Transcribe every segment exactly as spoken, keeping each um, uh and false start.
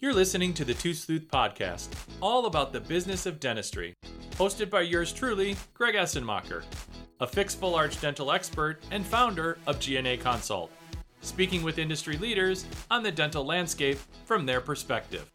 You're listening to the Two Sleuth Podcast, all about the business of dentistry, hosted by yours truly, Greg Essenmacher, a fixed full arch dental expert and founder of G N A Consult, speaking with industry leaders on the dental landscape from their perspective.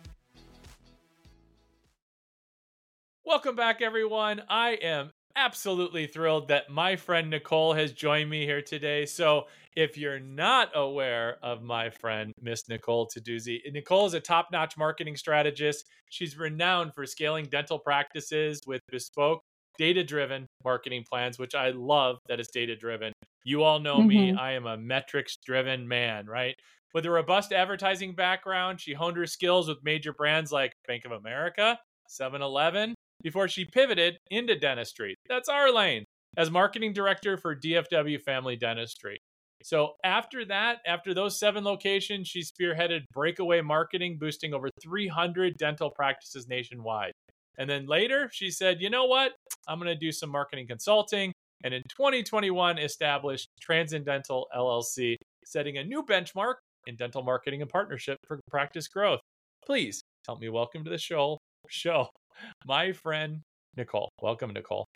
Welcome back, everyone. I am absolutely thrilled that my friend Nicole has joined me here today. So if you're not aware of my friend, Miss Nicole Teduzzi, Nicole is a top-notch marketing strategist. She's renowned for scaling dental practices with bespoke, data-driven marketing plans, which I love that it's data-driven. You all know mm-hmm. me. I am a metrics-driven man, right? With a robust advertising background, she honed her skills with major brands like Bank of America, seven eleven, before she pivoted into dentistry. That's our lane, as marketing director for D F W Family Dentistry. So after that, after those seven locations, she spearheaded breakaway marketing, boosting over three hundred dental practices nationwide. And then later, she said, you know what? I'm going to do some marketing consulting. And in twenty twenty-one, established Transcendental L L C, setting a new benchmark in dental marketing and partnership for practice growth. Please help me welcome to the show, show my friend, Nicole. Welcome, Nicole.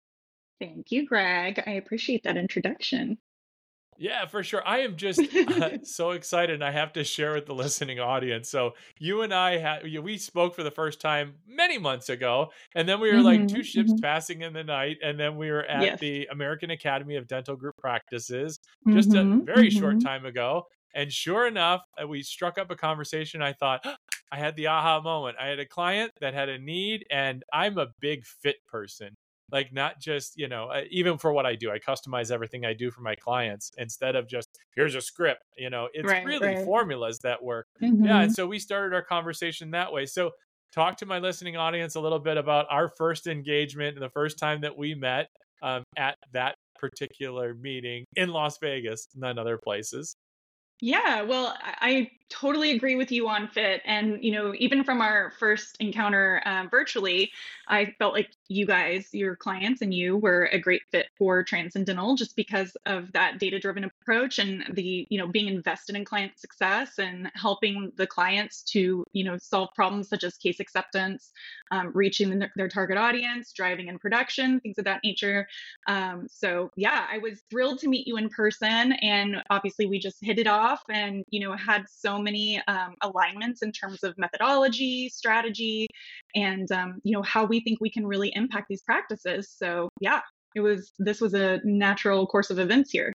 Thank you, Greg. I appreciate that introduction. Yeah, for sure. I am just uh, so excited, and I have to share with the listening audience. So you and I, had we spoke for the first time many months ago, and then we were mm-hmm, like two ships mm-hmm. passing in the night, and then we were at yes. the American Academy of Dental Group Practices just mm-hmm, a very mm-hmm. short time ago. And sure enough, we struck up a conversation. I thought, oh, I had the aha moment. I had a client that had a need, and I'm a big fit person. Like not just, you know, even for what I do, I customize everything I do for my clients instead of just, here's a script, you know, it's right, really right. formulas that work. Mm-hmm. Yeah. And so we started our conversation that way. So talk to my listening audience a little bit about our first engagement and the first time that we met um, at that particular meeting in Las Vegas, none other places. Yeah, well, I, I totally agree with you on fit. And, you know, even from our first encounter um, virtually, I felt like you guys, your clients and you were a great fit for Transcendental just because of that data-driven approach and the, you know, being invested in client success and helping the clients to, you know, solve problems such as case acceptance, um, reaching the, their target audience, driving in production, things of that nature. Um, so, yeah, I was thrilled to meet you in person. And obviously, we just hit it off and, you know, had so many um, alignments in terms of methodology, strategy, and, um, you know, how we think we can really impact these practices. So yeah, it was, this was a natural course of events here.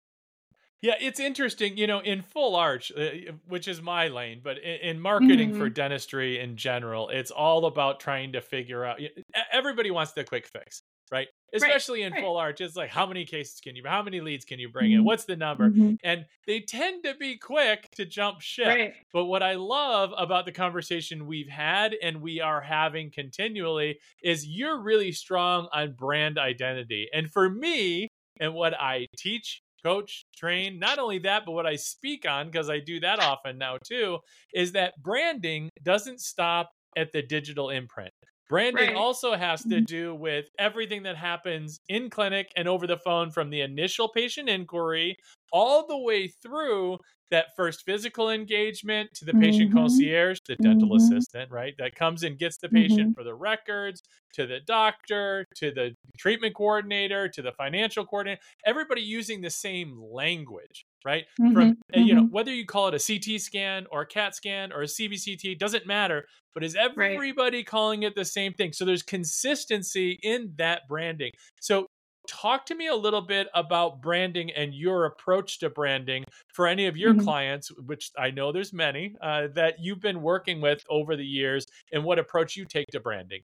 Yeah, it's interesting, you know, in full arch, uh, which is my lane, but in, in marketing mm-hmm. for dentistry in general, it's all about trying to figure out, everybody wants the quick fix. Right. Especially right, in right. full arch. It's like, how many cases can you, how many leads can you bring mm-hmm. in? What's the number? Mm-hmm. And they tend to be quick to jump ship. Right. But what I love about the conversation we've had and we are having continually is you're really strong on brand identity. And for me, and what I teach, coach, train, not only that, but what I speak on, because I do that often now too, is that branding doesn't stop at the digital imprint. Branding right. also has to do with everything that happens in clinic and over the phone from the initial patient inquiry all the way through that first physical engagement to the patient mm-hmm. concierge, the dental mm-hmm. assistant, right? That comes and gets the patient mm-hmm. for the records, to the doctor, to the treatment coordinator, to the financial coordinator, everybody using the same language. Right. Mm-hmm, From, mm-hmm. you know, whether you call it a C T scan or a CAT scan or a C B C T, doesn't matter. But is everybody right. calling it the same thing? So there's consistency in that branding. So talk to me a little bit about branding and your approach to branding for any of your mm-hmm. clients, which I know there's many uh, that you've been working with over the years, and what approach you take to branding.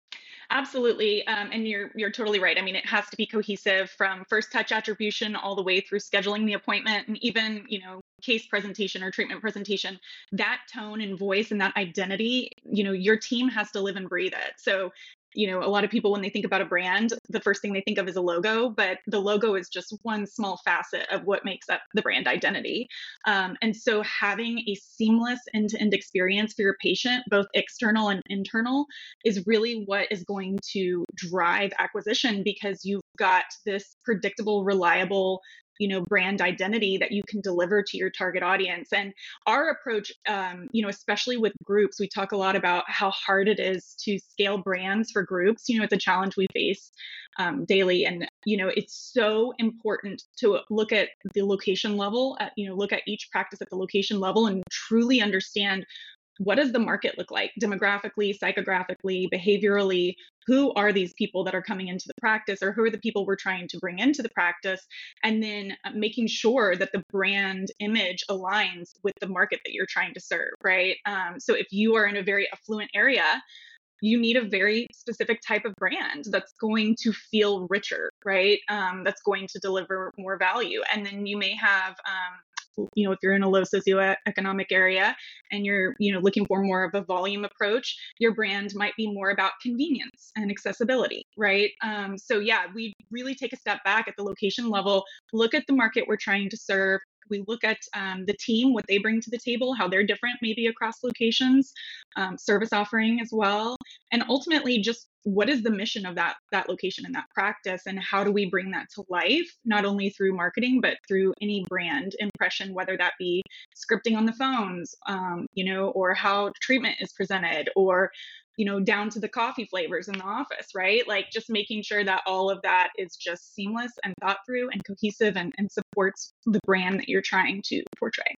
Absolutely. Um, and you're you're totally right. I mean, it has to be cohesive from first touch attribution all the way through scheduling the appointment and even, you know, case presentation or treatment presentation. That tone and voice and that identity, you know, your team has to live and breathe it. So, you know, a lot of people, when they think about a brand, the first thing they think of is a logo, but the logo is just one small facet of what makes up the brand identity. Um, and so having a seamless end-to-end experience for your patient, both external and internal, is really what is going to drive acquisition because you've got this predictable, reliable you know, brand identity that you can deliver to your target audience. And our approach, um, you know, especially with groups, we talk a lot about how hard it is to scale brands for groups. You know, it's a challenge we face um, daily. And, you know, it's so important to look at the location level, at, you know, look at each practice at the location level and truly understand, what does the market look like demographically, psychographically, behaviorally? Who are these people that are coming into the practice, or who are the people we're trying to bring into the practice? And then uh, making sure that the brand image aligns with the market that you're trying to serve, right? Um, so if you are in a very affluent area, you need a very specific type of brand that's going to feel richer, right? Um, that's going to deliver more value. And then you may have, um, you know, if you're in a low socioeconomic area and you're, you know, looking for more of a volume approach, your brand might be more about convenience and accessibility, right? Um, so yeah, we really take a step back at the location level, look at the market we're trying to serve. We look at um, the team, what they bring to the table, how they're different maybe across locations, um, service offering as well, and ultimately just what is the mission of that that location and that practice, and how do we bring that to life, not only through marketing but through any brand impression, whether that be scripting on the phones, um, you know, or how treatment is presented, or you know, down to the coffee flavors in the office, right? Like just making sure that all of that is just seamless and thought through and cohesive and, and supports the brand that you're trying to portray.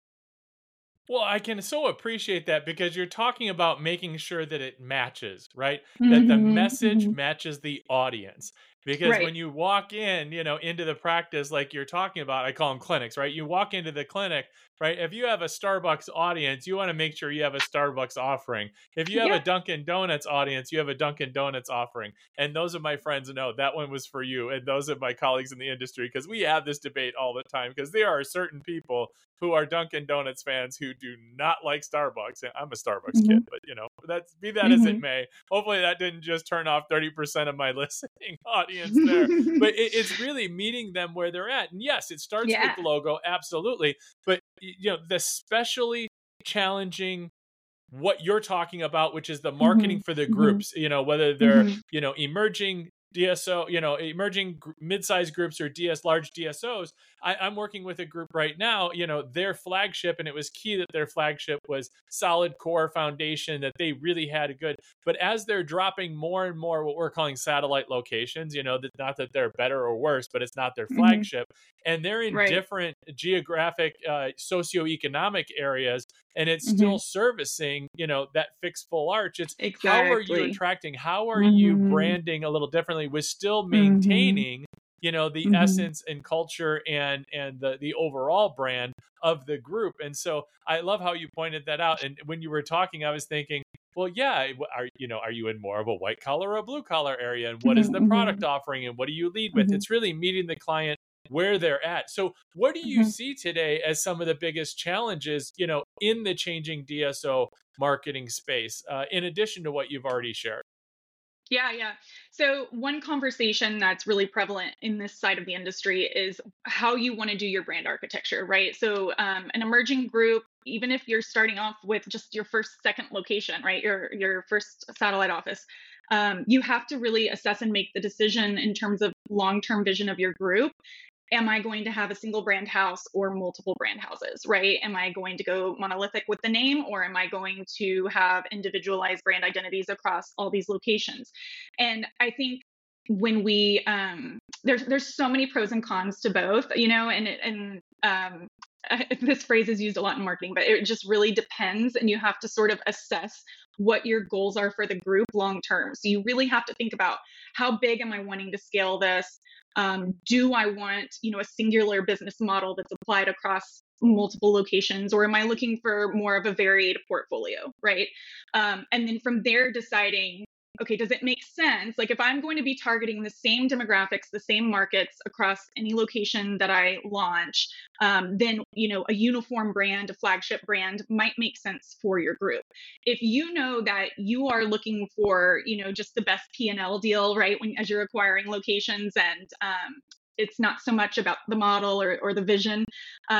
Well, I can so appreciate that, because you're talking about making sure that it matches, right? That the Mm-hmm, message mm-hmm. matches the audience. Because Right. when you walk in, you know, into the practice, like you're talking about, I call them clinics, right? You walk into the clinic, right? If you have a Starbucks audience, you want to make sure you have a Starbucks offering. If you have Yeah. a Dunkin' Donuts audience, you have a Dunkin' Donuts offering. And those of my friends know that one was for you. And those of my colleagues in the industry, because we have this debate all the time, because there are certain people who are Dunkin' Donuts fans who do not like Starbucks. And I'm a Starbucks Mm-hmm. kid, but you know, that's be that as it may. Hopefully that didn't just turn off thirty percent of my listening audience there. But it, it's really meeting them where they're at. And yes, it starts Yeah. with the logo, absolutely. But you know, the specially challenging what you're talking about, which is the marketing Mm-hmm. for the Mm-hmm. groups, you know, whether they're, Mm-hmm. you know, emerging D S O, you know, emerging gr- mid-sized groups or D S large D S Os. I, I'm working with a group right now, you know, their flagship, and it was key that their flagship was solid core foundation, that they really had a good, but as they're dropping more and more what we're calling satellite locations, you know, that not that they're better or worse, but it's not their Mm-hmm. flagship, and they're in Right. different geographic, uh, socioeconomic areas, and it's Mm-hmm. still servicing, you know, that fixed full arch. It's how are you Exactly. attracting, how are you Mm-hmm. branding a little differently with still Mm-hmm. maintaining, you know, the Mm-hmm. essence and culture and and the the overall brand of the group. And so I love how you pointed that out. And when you were talking, I was thinking, well, yeah, are you know, are you in more of a white collar or a blue collar area, and what is the Mm-hmm. product offering, and what do you lead with? Mm-hmm. It's really meeting the client where they're at. So what do you Mm-hmm. see today as some of the biggest challenges, you know, in the changing D S O marketing space, uh, in addition to what you've already shared? Yeah, yeah. So one conversation that's really prevalent in this side of the industry is how you want to do your brand architecture, right? So um, an emerging group, even if you're starting off with just your first, second location, right, your your first satellite office, um, you have to really assess and make the decision in terms of long-term vision of your group. Am I going to have a single brand house or multiple brand houses, right? Am I going to go monolithic with the name, or am I going to have individualized brand identities across all these locations? And I think when we um there's there's so many pros and cons to both, you know, and it, and um this phrase is used a lot in marketing, but it just really depends, and you have to sort of assess what your goals are for the group long term. So you really have to think about, how big am I wanting to scale this? Um, do I want, you know, a singular business model that's applied across multiple locations, or am I looking for more of a varied portfolio, right? Um, and then from there, deciding, okay, does it make sense? Like if I'm going to be targeting the same demographics, the same markets across any location that I launch, um, then, you know, a uniform brand, a flagship brand might make sense for your group. If you know that you are looking for, you know, just the best P and L deal, right, when as you're acquiring locations, and um, it's not so much about the model or, or the vision, um,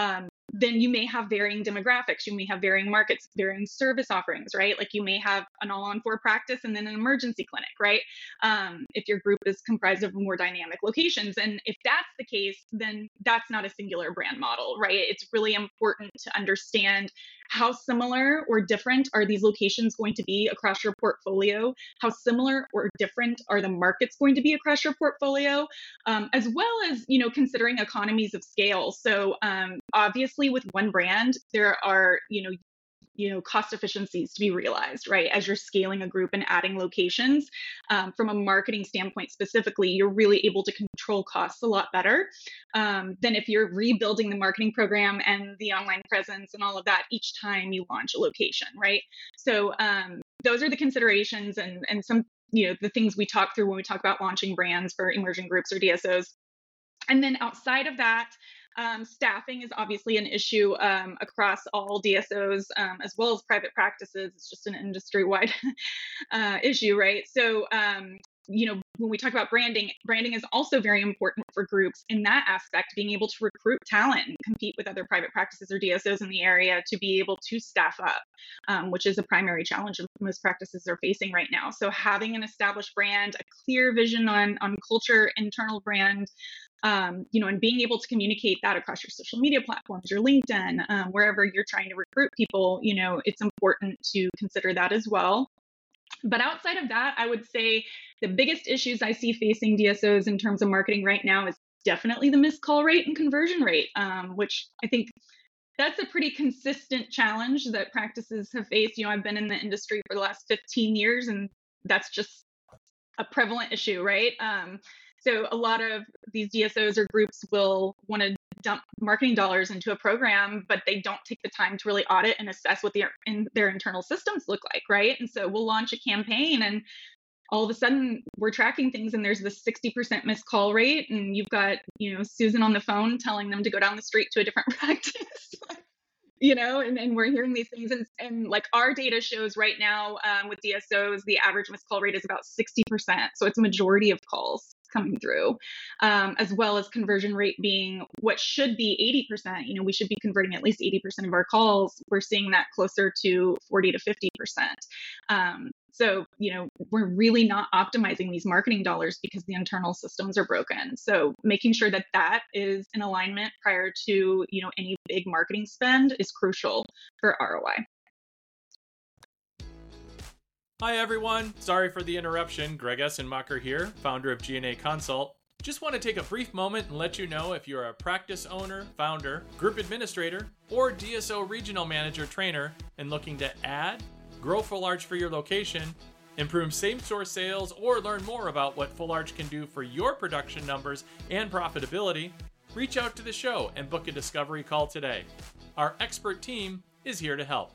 then you may have varying demographics. You may have varying markets, varying service offerings, right? Like you may have an all-on-four practice and then an emergency clinic, right? Um, if your group is comprised of more dynamic locations. And if that's the case, then that's not a singular brand model, right? It's really important to understand how similar or different are these locations going to be across your portfolio? How similar or different are the markets going to be across your portfolio? Um, as well as, you know, considering economies of scale. So um, obviously with one brand, there are, you know, you know, cost efficiencies to be realized, right? As you're scaling a group and adding locations, um, from a marketing standpoint specifically, you're really able to control costs a lot better um, than if you're rebuilding the marketing program and the online presence and all of that each time you launch a location, right? So um, those are the considerations and and some, you know, the things we talk through when we talk about launching brands for emerging groups or D S Os. And then outside of that, um, staffing is obviously an issue um, across all D S Os um, as well as private practices. It's just an industry-wide uh, issue, right? So, um, you know, when we talk about branding, branding is also very important for groups in that aspect, being able to recruit talent and compete with other private practices or D S Os in the area to be able to staff up, um, which is a primary challenge that most practices are facing right now. So having an established brand, a clear vision on, on culture, internal brand, Um, you know, and being able to communicate that across your social media platforms, your LinkedIn, um, wherever you're trying to recruit people, you know, it's important to consider that as well. But outside of that, I would say the biggest issues I see facing D S Os in terms of marketing right now is definitely the missed call rate and conversion rate, um, which I think that's a pretty consistent challenge that practices have faced. You know, I've been in the industry for the last fifteen years, and that's just a prevalent issue, right? Um, So a lot of these D S Os or groups will want to dump marketing dollars into a program, but they don't take the time to really audit and assess what their in their internal systems look like, right? And so we'll launch a campaign, and all of a sudden we're tracking things, and there's this sixty percent missed call rate, and you've got, you know, Susan on the phone telling them to go down the street to a different practice. You know, and, and we're hearing these things, and, and like our data shows right now um, with D S Os, the average missed call rate is about sixty percent. So it's a majority of calls coming through, um, as well as conversion rate being what should be eighty percent. You know, we should be converting at least eighty percent of our calls. We're seeing that closer to forty to fifty percent. Um, so, you know, we're really not optimizing these marketing dollars because the internal systems are broken. So making sure that that is in alignment prior to, you know, any big marketing spend is crucial for R O I. Hi, everyone. Sorry for the interruption. Greg Essenmacher here, founder of G N A Consult. Just want to take a brief moment and let you know if you're a practice owner, founder, group administrator, or D S O regional manager trainer and looking to add, grow Full Arch for your location, improve same-store sales, or learn more about what Full Arch can do for your production numbers and profitability, reach out to the show and book a discovery call today. Our expert team is here to help.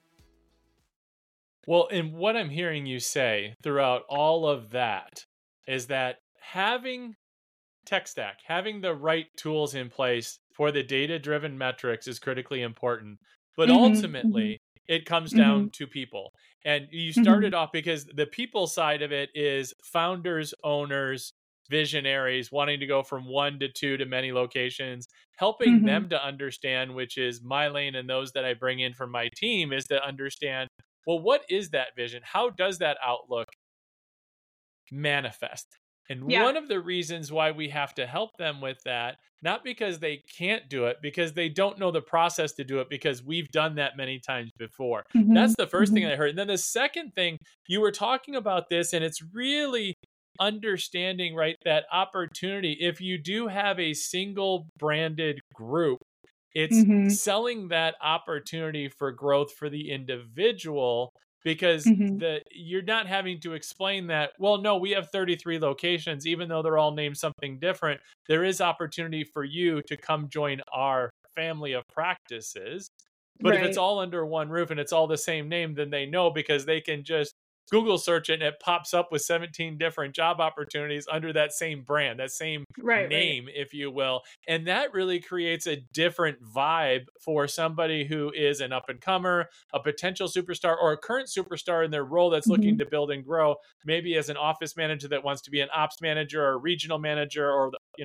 Well, and what I'm hearing you say throughout all of that is that having tech stack, having the right tools in place for the data-driven metrics is critically important. But Mm-hmm, ultimately, mm-hmm, it comes mm-hmm, down to people. And you mm-hmm, started off because the people side of it is founders, owners, visionaries wanting to go from one to two to many locations, helping mm-hmm. them to understand, which is my lane, and those that I bring in from my team is to understand, well, what is that vision? How does that outlook manifest? And Yeah. one of the reasons why we have to help them with that, not because they can't do it, because they don't know the process to do it, because we've done that many times before. Mm-hmm, That's the first mm-hmm, thing I heard. And then the second thing, you were talking about this, and it's really understanding, right, that opportunity. If you do have a single branded group, it's mm-hmm, selling that opportunity for growth for the individual, because mm-hmm. the you're not having to explain that, well, no, we have thirty-three locations, even though they're all named something different. There is opportunity for you to come join our family of practices. But if it's Right. all under one roof and it's all the same name, then they know, because they can just Google search it and it pops up with seventeen different job opportunities under that same brand, that same Right, right. name, if you will. And that really creates a different vibe for somebody who is an up and comer, a potential superstar, or a current superstar in their role that's Mm-hmm, looking to build and grow, maybe as an office manager that wants to be an ops manager or a regional manager, or, you know,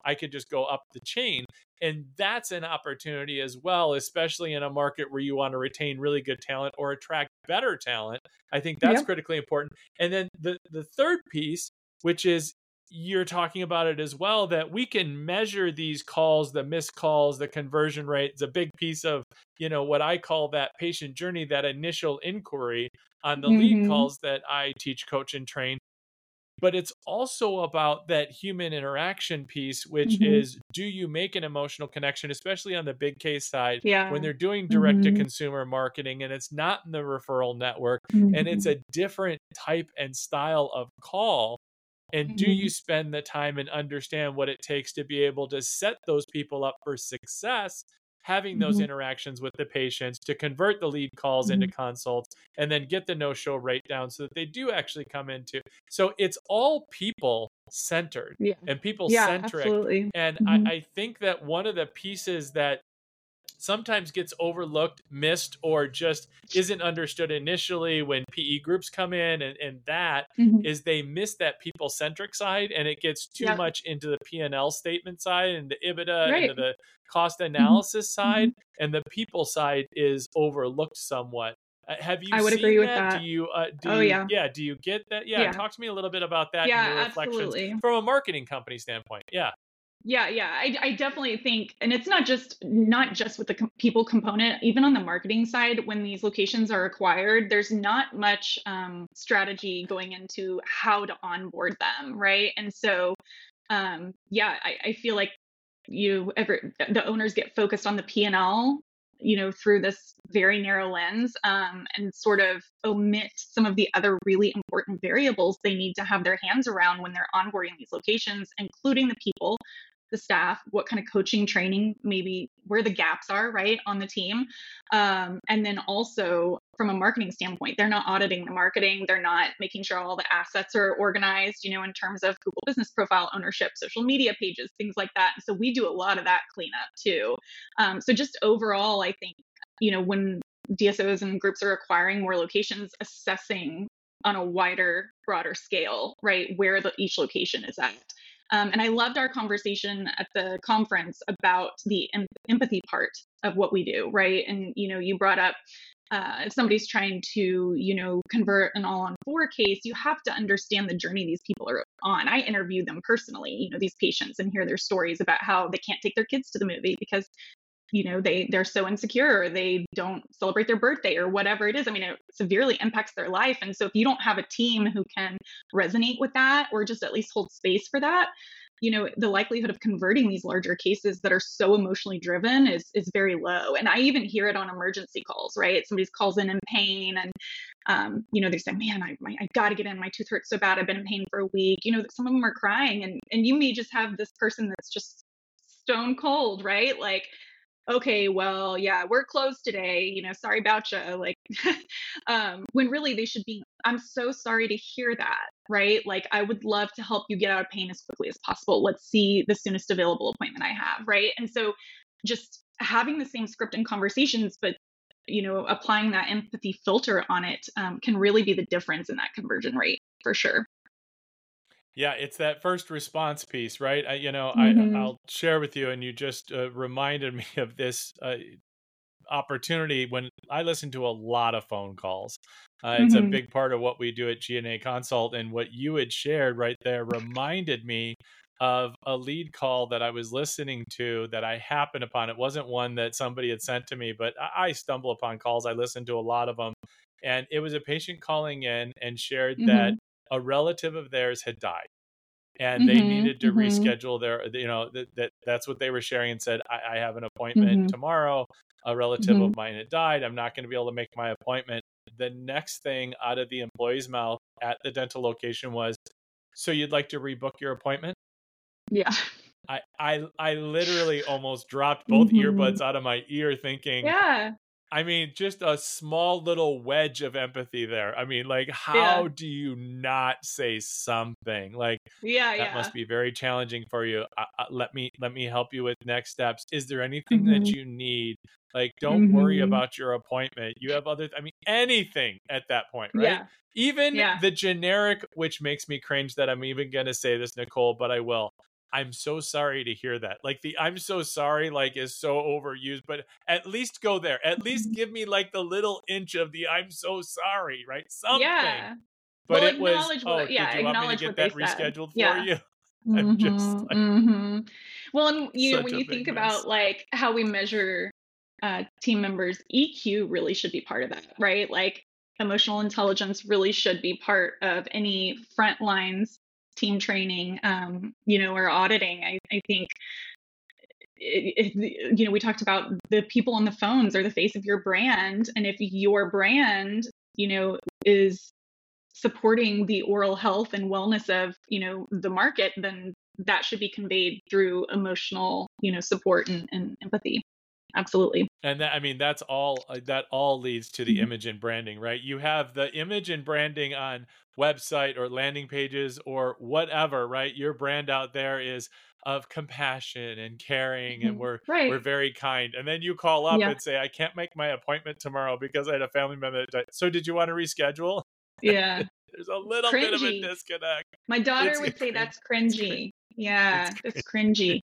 I could just go up the chain. And that's an opportunity as well, especially in a market where you want to retain really good talent or attract better talent. I think that's Yep. critically important. And then the, the third piece, which is you're talking about it as well, that we can measure these calls, the missed calls, the conversion rate. It's a big piece of, you know, what I call that patient journey, that initial inquiry on the lead Mm-hmm. calls that I teach, coach, and train. But it's also about that human interaction piece, which Mm-hmm. is, do you make an emotional connection, especially on the big case side, Yeah. when they're doing direct to Mm-hmm. consumer marketing and it's not in the referral network, Mm-hmm. and it's a different type and style of call. And do Mm-hmm. you spend the time and understand what it takes to be able to set those people up for success, having those Mm-hmm. interactions with the patients to convert the lead calls Mm-hmm. into consults, and then get the no-show rate down so that they do actually come into. So it's all people centered Yeah. and people Yeah, centric. absolutely. And Mm-hmm. I, I think that one of the pieces that sometimes gets overlooked, missed, or just isn't understood initially when P E groups come in, and, and that Mm-hmm. is they miss that people-centric side, and it gets too Yep. much into the P and L statement side and the EBITDA, Right. into the cost Mm-hmm. analysis side, and the people side is overlooked somewhat. Uh, have you I would agree seen with that? Do that. you, uh, do Oh, you, yeah. yeah, do you get that? Yeah, Yeah. talk to me a little bit about that and Yeah, your reflections absolutely. from a marketing company standpoint. Yeah. Yeah, yeah, I, I definitely think, and it's not just not just with the com- people component. Even on the marketing side, when these locations are acquired, there's not much um, strategy going into how to onboard them, right? And so, um, yeah, I, I feel like you ever the owners get focused on the P and L, you know, through this very narrow lens, um, and sort of omit some of the other really important variables they need to have their hands around when they're onboarding these locations, including the people, the staff, what kind of coaching, training, maybe where the gaps are, right, on the team. Um, and then also from a marketing standpoint, they're not auditing the marketing. They're not making sure all the assets are organized, you know, in terms of Google business profile ownership, social media pages, things like that. So we do a lot of that cleanup too. Um, so just overall, I think, you know, when D S Os and groups are acquiring more locations, assessing on a wider, broader scale, right, where the, each location is at. Um, and I loved our conversation at the conference about the em- empathy part of what we do, right? And, you know, you brought up uh, if somebody's trying to, you know, convert an all on four case, you have to understand the journey these people are on. I interviewed them personally, you know, these patients, and hear their stories about how they can't take their kids to the movie because, you know, they they're so insecure, or they don't celebrate their birthday, or whatever it is. I mean, it severely impacts their life. And so if you don't have a team who can resonate with that, or just at least hold space for that, you know, the likelihood of converting these larger cases that are so emotionally driven is is very low. And I even hear it on emergency calls, right? Somebody's calls in in pain, and um, you know, they say, man, I, my, I got to get in. My tooth hurts so bad. I've been in pain for a week. You know, some of them are crying, and and you may just have this person that's just stone cold, right? Like, okay, well, yeah, we're closed today, you know, sorry about you. Like, um, when really they should be, I'm so sorry to hear that, right? Like, I would love to help you get out of pain as quickly as possible. Let's see the soonest available appointment I have, right? And so just having the same script and conversations, but, you know, applying that empathy filter on it um, can really be the difference in that conversion rate for sure. Yeah, it's that first response piece, right? I, you know, Mm-hmm. I, I'll share with you, and you just uh, reminded me of this uh, opportunity when I listen to a lot of phone calls. Uh, it's a Mm-hmm. big part of what we do at G N A Consult, and what you had shared right there reminded me of a lead call that I was listening to that I happened upon. It wasn't one that somebody had sent to me, but I, I stumble upon calls. I listen to a lot of them, and it was a patient calling in and shared Mm-hmm. that a relative of theirs had died, and they Mm-hmm. needed to Mm-hmm. reschedule their, you know, that, that that's what they were sharing, and said, I, I have an appointment Mm-hmm. tomorrow. A relative Mm-hmm. of mine had died. I'm not going to be able to make my appointment. The next thing out of the employee's mouth at the dental location was, so you'd like to rebook your appointment? Yeah. I, I, I literally almost dropped both Mm-hmm. earbuds out of my ear thinking, Yeah. I mean, just a small little wedge of empathy there. I mean, like, how Yeah. do you not say something? Like, Yeah. that Yeah. must be very challenging for you. Uh, uh, let me let me help you with next steps. Is there anything that Mm-hmm. you need? Like, don't worry Mm-hmm. about your appointment. You have other, I mean, anything at that point, right? Yeah. Even Yeah. the generic, which makes me cringe that I'm even going to say this, Nicole, but I will. I'm so sorry to hear that. Like the I'm so sorry like is so overused, but at least go there. At least give me like the little inch of the I'm so sorry, right? Something. Yeah. But well, it was, acknowledge oh, what, yeah, did you want me to acknowledge get what they that said. rescheduled for Yeah. you? I'm just Mhm, like, mhm. Well, and you know, such when a you big think mess. about like how we measure uh, team members, E Q really should be part of that, right? Like emotional intelligence really should be part of any front lines team training, um, you know, or auditing. I, I think, it, it, you know, we talked about the people on the phones are the face of your brand. And if your brand, you know, is supporting the oral health and wellness of, you know, the market, then that should be conveyed through emotional, you know, support and, and empathy. Absolutely. And that, I mean, that's all, uh, that all leads to the Mhm. image and branding, right? You have the image and branding on website or landing pages or whatever, right? Your brand out there is of compassion and caring, and Mhm. we're Right. we're very kind. And then you call up Yeah. and say, I can't make my appointment tomorrow because I had a family member that died. So did you want to reschedule? Yeah. There's a little bit of a Cringy. disconnect. My daughter It's would say cringe. that's It's cringy. cringe. Yeah, It's it's cringy.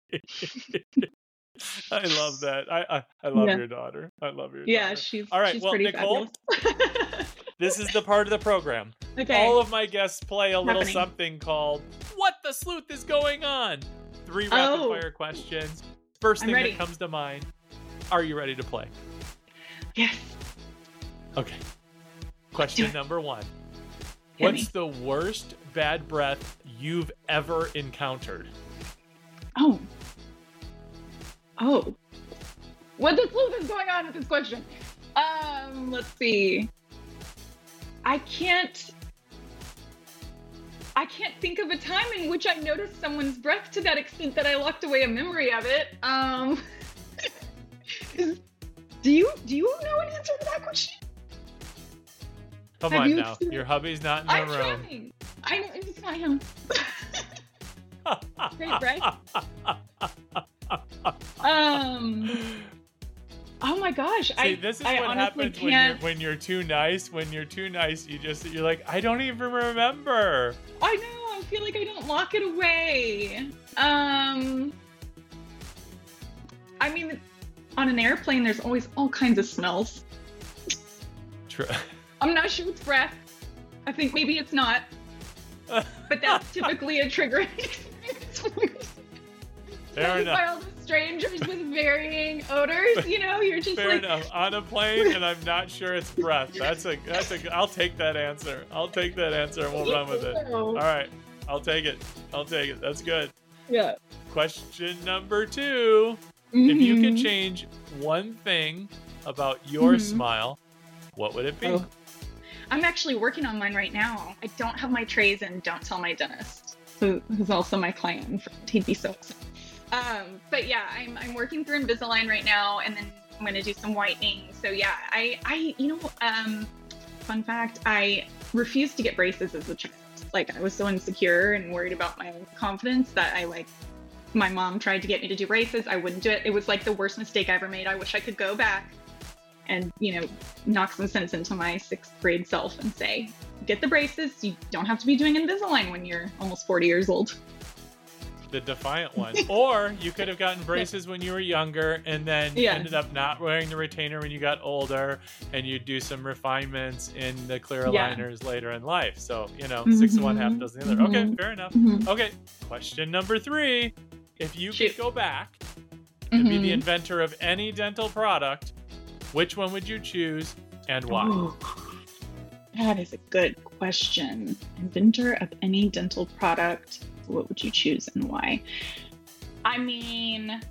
I love that. I I, I love Yeah. your daughter. I love your Yeah, daughter. she's All right, she's well, pretty Nicole, fabulous. this is the part of the program. Okay. All of my guests play a little Happening. something called What the Sleuth is Going On? Three rapid Oh. fire questions. First I'm thing ready. that comes to mind. Are you ready to play? Yes. Okay. Question it. number one. Hit What's me. the worst bad breath you've ever encountered? Oh. Oh. What the sleuth is going on with this question? Um, let's see. I can't I can't think of a time in which I noticed someone's breath to that extent that I locked away a memory of it. Um is- do you do you know an answer to that question? Come Have on you now. experienced- Your hubby's not in the I'm room. trying. I know it's not him. Great, right? Um Oh my gosh. See, I this is I what honestly happens when you're can't. when you're too nice. When you're too nice, you just you're like, I don't even remember. I know. I feel like I don't lock it away. Um, I mean, on an airplane, there's always all kinds of smells. True. I'm not sure it's breath. I think maybe it's not, but that's typically a triggering experience for me. Fair Surrounded enough. by all the strangers with varying odors, you know, you're just Fair like, enough. On a plane, and I'm not sure it's breath. That's a that's a. I'll take that answer. I'll take that answer, and we'll run with it. All right, I'll take it. I'll take it. That's good. Yeah. Question number two. If you could Mhm. change one thing about your Mhm. smile, what would it be? Oh. I'm actually working on mine right now. I don't have my trays in Don't Tell My Dentist, who, who's also my client. He'd be so upset. Um, but yeah, I'm, I'm working through Invisalign right now, and then I'm going to do some whitening. So yeah, I, I, you know, um, fun fact, I refused to get braces as a child. Like, I was so insecure and worried about my confidence that I like, my mom tried to get me to do braces. I wouldn't do it. It was like the worst mistake I ever made. I wish I could go back and, you know, knock some sense into my sixth grade self and say, get the braces. You don't have to be doing Invisalign when you're almost forty years old. The defiant one. Or you could have gotten braces when you were younger and then Yeah. ended up not wearing the retainer when you got older, and you do some refinements in the clear Yeah. aligners later in life. So, you know, six of one, half Mhm. dozen of the other. Okay, Mhm. fair enough. Mhm. Okay, question number three. If you Shoot. could go back to be the Mhm. inventor of any dental product, which one would you choose and why? Ooh, that is a good question. Inventor of any dental product, what would you choose and why? I mean,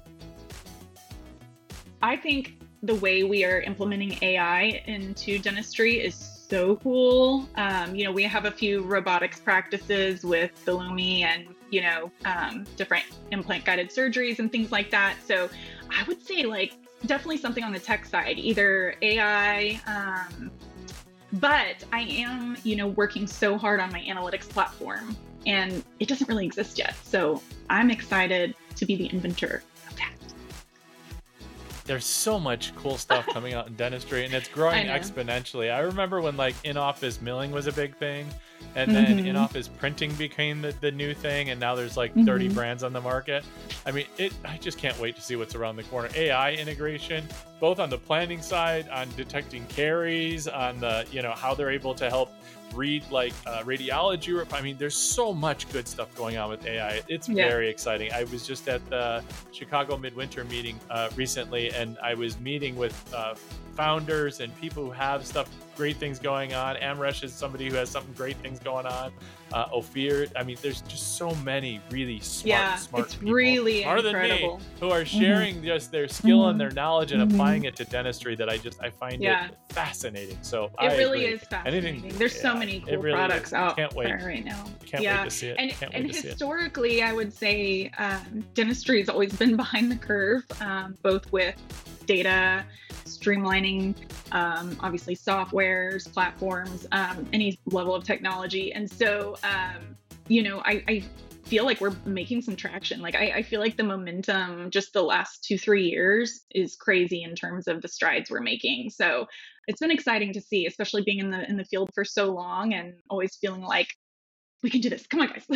I think the way we are implementing A I into dentistry is so cool. Um, you know, we have a few robotics practices with Bellumi and, you know, um, different implant guided surgeries and things like that. So I would say, like, definitely something on the tech side, either A I, um, but I am, you know, working so hard on my analytics platform, and it doesn't really exist yet. So I'm excited to be the inventor of that. there's so much cool stuff coming out in dentistry, and it's growing exponentially. I remember when like in-office milling was a big thing, and then mm-hmm. in-office printing became the, the new thing, and now there's like mm-hmm. thirty brands on the market. I mean, it. I just can't wait to see what's around the corner. A I integration, both on the planning side, on detecting caries, on the, you know, how they're able to help read like uh, radiology. I mean, there's so much good stuff going on with A I. It's yeah. very exciting. I was just at the Chicago Midwinter meeting uh, recently, and I was meeting with uh, founders and people who have stuff, great things going on. Amresh is somebody who has some great things going on. Uh, Ophir. I mean, there's just so many really smart, yeah, smart it's people, really smarter incredible. than me, who are sharing mm-hmm. just their skill mm-hmm. and their knowledge and mm-hmm. applying it to dentistry. That I just I find yeah. it fascinating. So it I really agree. is fascinating. Anything, there's yeah, so many cool really products is. out Can't wait. there right now. Can't yeah. wait to see it. And, Can't and wait to historically, see it. I would say um, dentistry has always been behind the curve, um, both with data, streamlining, um, obviously softwares, platforms, um, any level of technology. And so, um, you know, I, I feel like we're making some traction. Like, I, I feel like the momentum just the last two, three years is crazy in terms of the strides we're making. So it's been exciting to see, especially being in the in the field for so long and always feeling like we can do this. Come on, guys.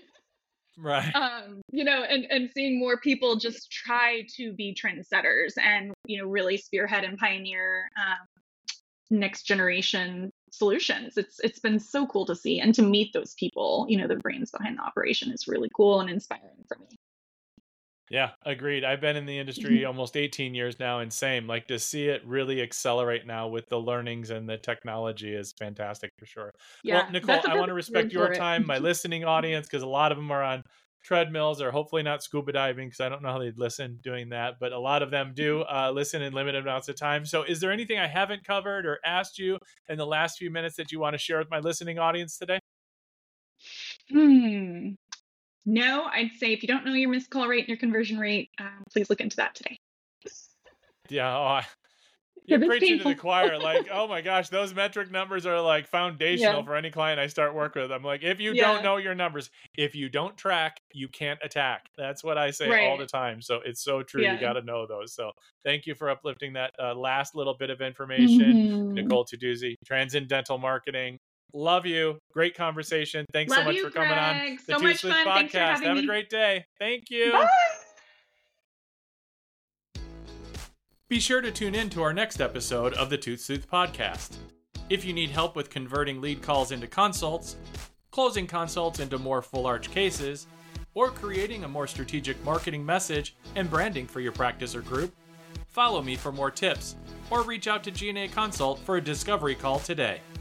Right. Um, you know, and, and seeing more people just try to be trendsetters and, you know, really spearhead and pioneer um, next generation solutions. It's it's been so cool to see, and to meet those people, you know, the brains behind the operation is really cool and inspiring for me. Yeah, agreed. I've been in the industry almost eighteen years now, and same, like to see it really accelerate now with the learnings and the technology is fantastic for sure. Yeah, well, Nicole, I want to respect your time, my listening audience, because a lot of them are on treadmills or hopefully not scuba diving, because I don't know how they'd listen doing that, but a lot of them do uh, listen in limited amounts of time. So is there anything I haven't covered or asked you in the last few minutes that you want to share with my listening audience today? Hmm. No, I'd say if you don't know your missed call rate and your conversion rate, um, please look into that today. Yeah, oh, I, you're preaching to the choir. Like, oh my gosh, those metric numbers are like foundational yeah. for any client I start work with. I'm like, if you yeah. don't know your numbers, if you don't track, you can't attack. That's what I say right. all the time. So it's so true. Yeah. You got to know those. So thank you for uplifting that uh, last little bit of information. Mm-hmm. Nicole Tuduzzi, Transcendental Marketing. Love you. Great conversation. Thanks Love so much you, for coming Greg. on the so Two much Sleuth fun. Podcast. Have me. a great day. Thank you. Bye. Be sure to tune in to our next episode of the Tooth Sleuth Podcast. If you need help with converting lead calls into consults, closing consults into more full arch cases, or creating a more strategic marketing message and branding for your practice or group, follow me for more tips, or reach out to G and A Consult for a discovery call today.